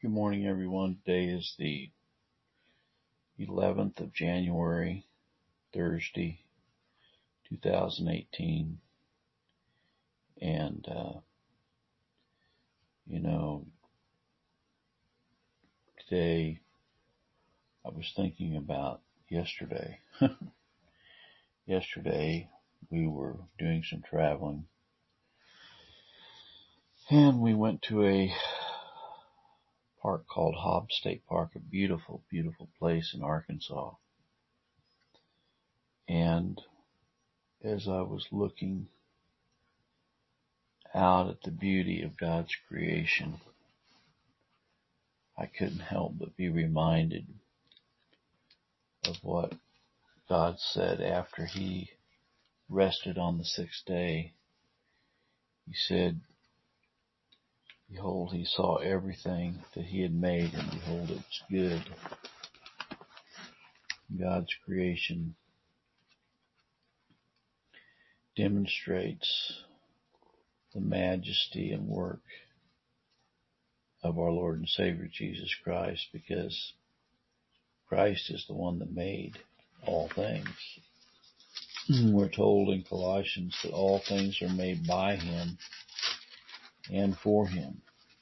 Good morning, everyone. Today is the 11th of January, Thursday, 2018. And, today I was thinking about yesterday. Yesterday we were doing some traveling and we went to a park called Hobbs State Park, a beautiful, beautiful place in Arkansas. And as I was looking out at the beauty of God's creation, I couldn't help but be reminded of what God said after He rested on the sixth day. He said, "Behold, He saw everything that He had made, and behold, it was good." God's creation demonstrates the majesty and work of our Lord and Savior Jesus Christ, because Christ is the one that made all things. We're told in Colossians that all things are made by Him and for Him.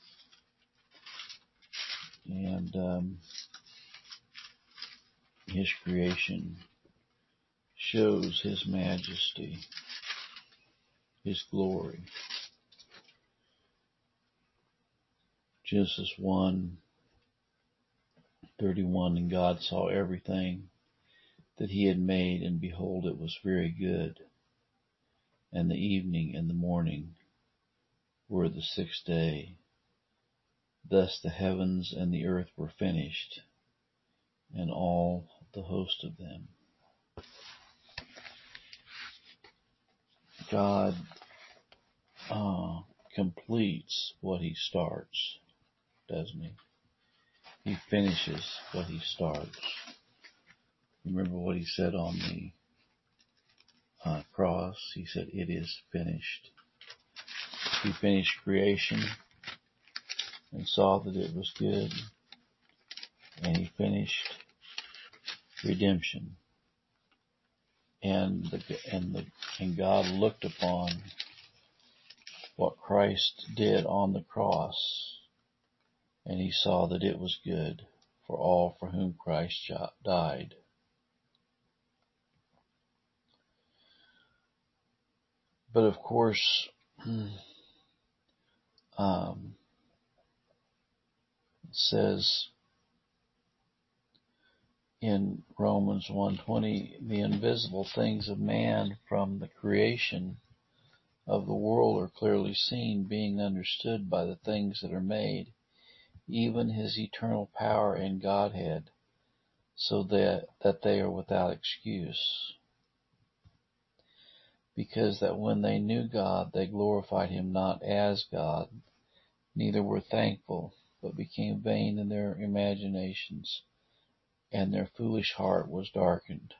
And His creation shows His majesty, His glory. Genesis 1:31, and God saw everything that He had made, and behold, it was very good. And the evening and the morning were the sixth day. Thus the heavens and the earth were finished, and all the host of them. God completes what He starts, doesn't He? He finishes what He starts. Remember what He said on the cross? He said, "It is finished." He finished creation and saw that it was good, and He finished redemption. And God looked upon what Christ did on the cross, and He saw that it was good for all for whom Christ died. But of course, it says in Romans 1:20, the invisible things of man from the creation of the world are clearly seen, being understood by the things that are made, even His eternal power and Godhead, so that they are without excuse. Because that when they knew God, they glorified Him not as God, neither were thankful, but became vain in their imaginations, and their foolish heart was darkened.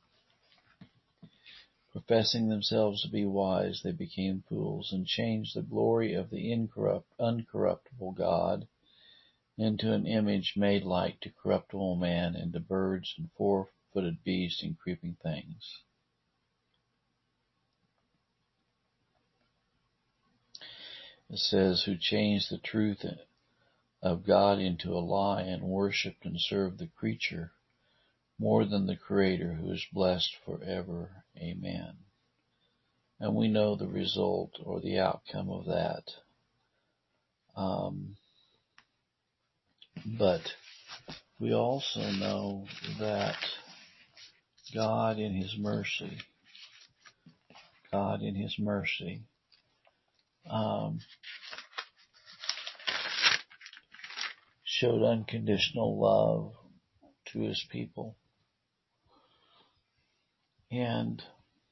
Professing themselves to be wise, they became fools, and changed the glory of the uncorruptible God into an image made like to corruptible man, and to birds and four-footed beasts and creeping things. It says, who changed the truth of God into a lie, and worshipped and served the creature more than the Creator, who is blessed forever. Amen. And we know the result or the outcome of that. But we also know that God in His mercy, showed unconditional love to His people. And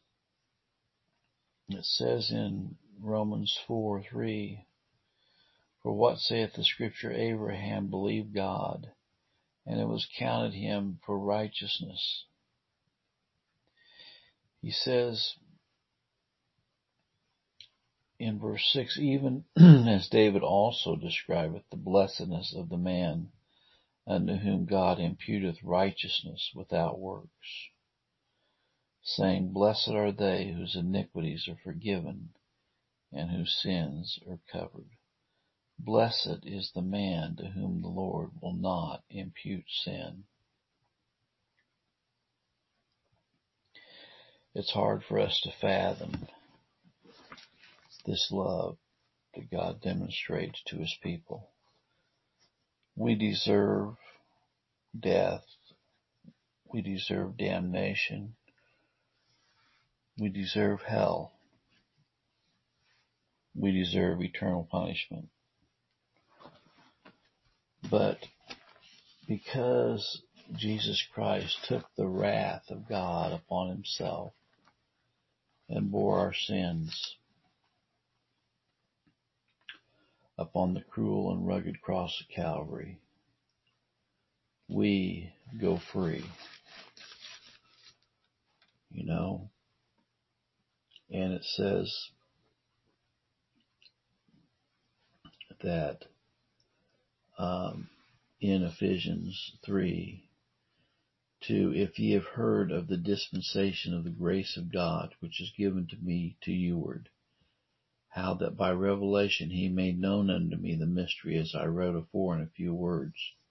it says in Romans 4:3, for what saith the Scripture? Abraham believed God, and it was counted him for righteousness. He says in verse 6, even as David also describeth the blessedness of the man unto whom God imputeth righteousness without works, saying, Blessed are they whose iniquities are forgiven and whose sins are covered. Blessed is the man to whom the Lord will not impute sin. It's hard for us to fathom this love that God demonstrates to his people. We deserve death. We deserve damnation. We deserve hell. We deserve eternal punishment. But because Jesus Christ took the wrath of God upon himself and bore our sins upon the cruel and rugged cross of Calvary, we go free. And it says that in Ephesians 3:2, if ye have heard of the dispensation of the grace of God, which is given to me to youward, how that by revelation he made known unto me the mystery, as I wrote afore in a few words,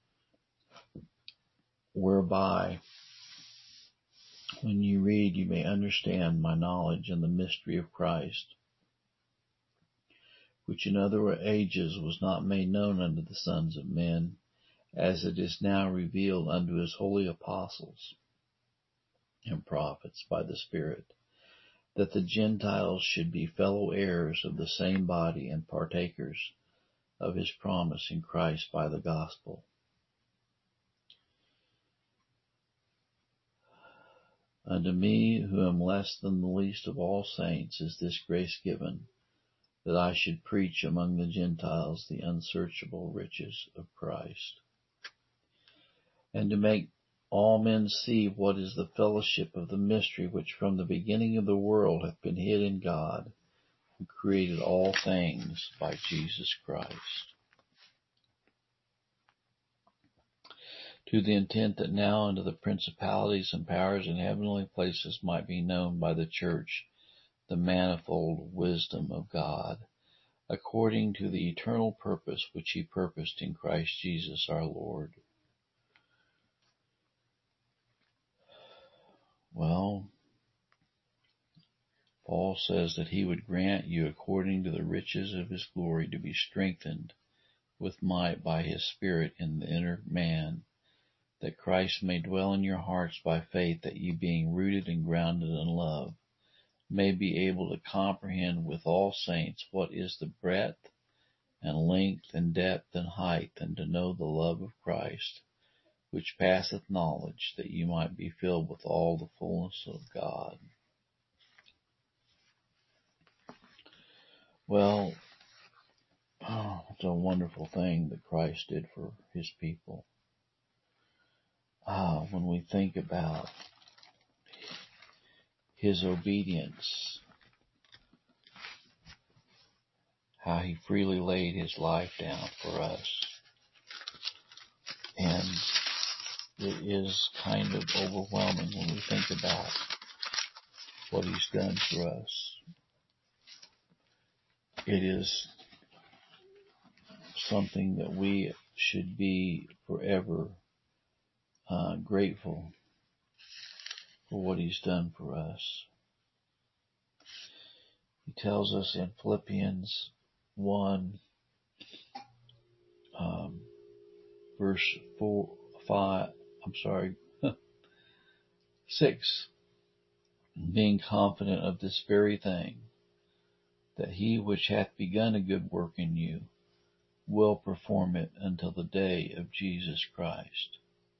whereby when you read, you may understand my knowledge in the mystery of Christ, which in other ages was not made known unto the sons of men, as it is now revealed unto his holy apostles and prophets by the Spirit, that the Gentiles should be fellow heirs of the same body and partakers of his promise in Christ by the gospel. Unto me, who am less than the least of all saints, is this grace given, that I should preach among the Gentiles the unsearchable riches of Christ, and to make all men see what is the fellowship of the mystery which from the beginning of the world hath been hid in God, who created all things by Jesus Christ, to the intent that now unto the principalities and powers in heavenly places might be known by the church the manifold wisdom of God, according to the eternal purpose which he purposed in Christ Jesus our Lord. Well, Paul says that he would grant you, according to the riches of his glory, to be strengthened with might by his Spirit in the inner man, that Christ may dwell in your hearts by faith, that ye, being rooted and grounded in love, may be able to comprehend with all saints what is the breadth and length and depth and height, and to know the love of Christ, which passeth knowledge, that you might be filled with all the fullness of God. Well, it's a wonderful thing that Christ did for his people. When we think about his obedience, how he freely laid his life down for us. And it is kind of overwhelming when we think about what he's done for us. It is something that we should be forever grateful for what he's done for us. He tells us in Philippians 1, verse 6, being confident of this very thing, that he which hath begun a good work in you will perform it until the day of Jesus Christ.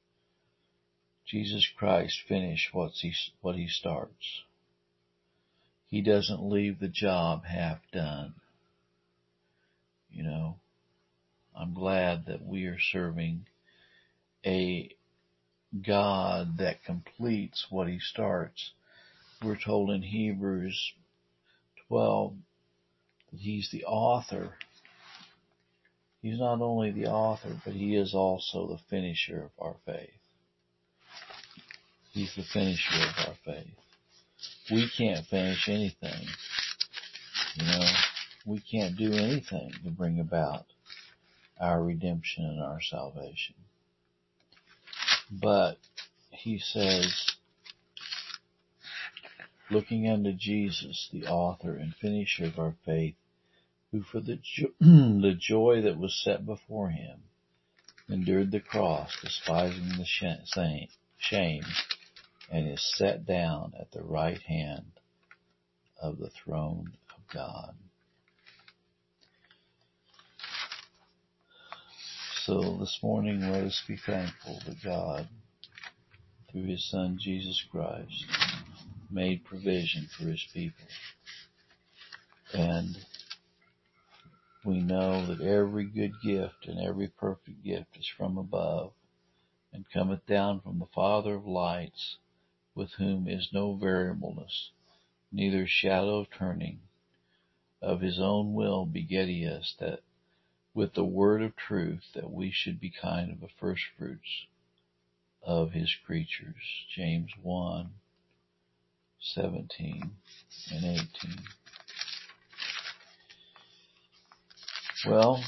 Jesus Christ finished what he starts. He doesn't leave the job half done. I'm glad that we are serving a God that completes what he starts. We're told in Hebrews 12, He's the author. He's not only the author, but He is also the finisher of our faith. He's the finisher of our faith. We can't finish anything. We can't do anything to bring about our redemption and our salvation. But He says, looking unto Jesus, the author and finisher of our faith, who for the joy that was set before Him endured the cross, despising the shame, and is set down at the right hand of the throne of God. So this morning, let us be thankful that God, through His Son Jesus Christ, made provision for His people. And we know that every good gift and every perfect gift is from above, and cometh down from the Father of lights, with whom is no variableness, neither shadow of turning. Of His own will beget He us, that with the word of truth, that we should be kind of the firstfruits of His creatures. James 1:17 and 18. Well,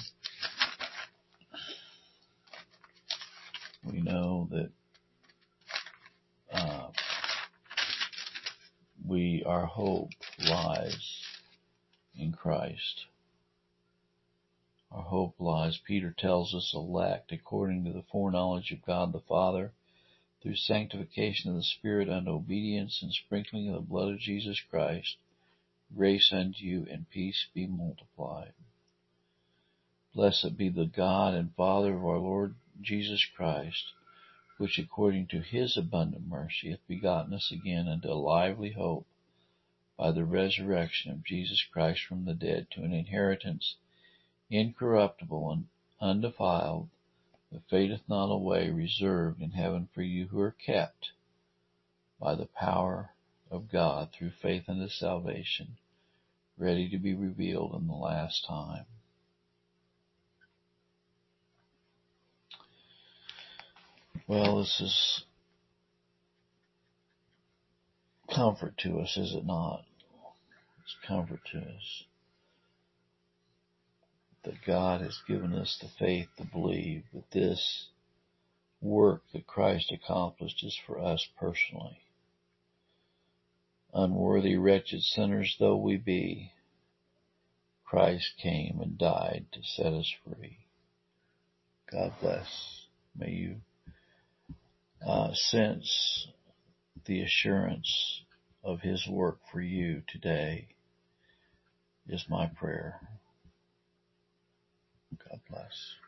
we know that our hope lies in Christ. Our hope lies, Peter tells us, elect according to the foreknowledge of God the Father, through sanctification of the Spirit unto obedience and sprinkling of the blood of Jesus Christ, grace unto you and peace be multiplied. Blessed be the God and Father of our Lord Jesus Christ, which according to His abundant mercy hath begotten us again unto a lively hope by the resurrection of Jesus Christ from the dead, to an inheritance incorruptible and undefiled, that fadeth not away, reserved in heaven for you, who are kept by the power of God through faith unto salvation, ready to be revealed in the last time. Well, this is comfort to us, is it not? It's comfort to us that God has given us the faith to believe that this work that Christ accomplished is for us personally. Unworthy, wretched sinners though we be, Christ came and died to set us free. God bless. May you sense the assurance of His work for you today, is my prayer. God bless.